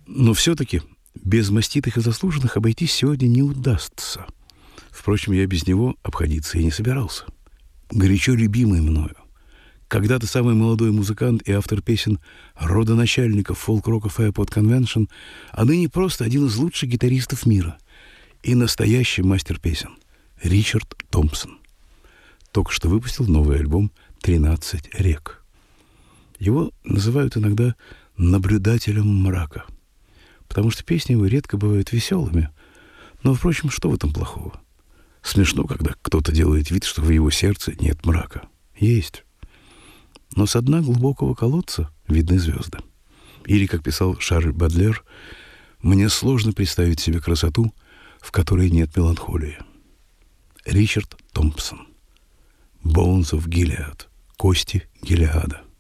Но все-таки без маститых и заслуженных обойтись сегодня не удастся. Впрочем, я без него обходиться и не собирался. Горячо любимый мною, когда-то самый молодой музыкант и автор песен родоначальников фолк-рока Fairport Convention, а ныне просто один из лучших гитаристов мира и настоящий мастер песен Ричард Томпсон. Только что выпустил новый альбом «13 рек». Его называют иногда «наблюдателем мрака», потому что песни его редко бывают веселыми. Но, впрочем, что в этом плохого? Смешно, когда кто-то делает вид, что в его сердце нет мрака. Есть. Но со дна глубокого колодца видны звезды. Или, как писал Шарль Бадлер, «Мне сложно представить себе красоту, в которой нет меланхолии». Ричард Томпсон. «Bones of Gilead» — «Кости Гилеада».